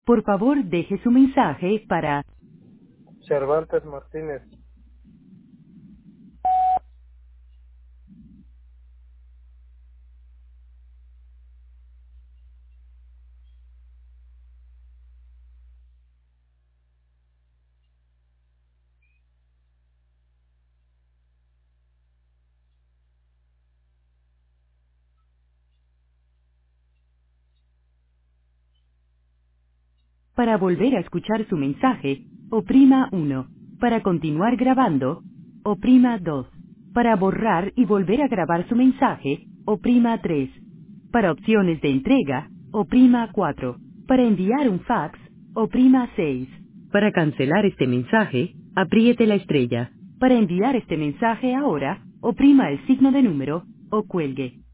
Por favor, deje su mensaje para... Cervantes Martínez. Para volver a escuchar su mensaje, oprima 1. Para continuar grabando, oprima 2. Para borrar y volver a grabar su mensaje, oprima 3. Para opciones de entrega, oprima 4. Para enviar un fax, oprima 6. Para cancelar este mensaje, apriete la estrella. Para enviar este mensaje ahora, oprima el signo de número, o cuelgue.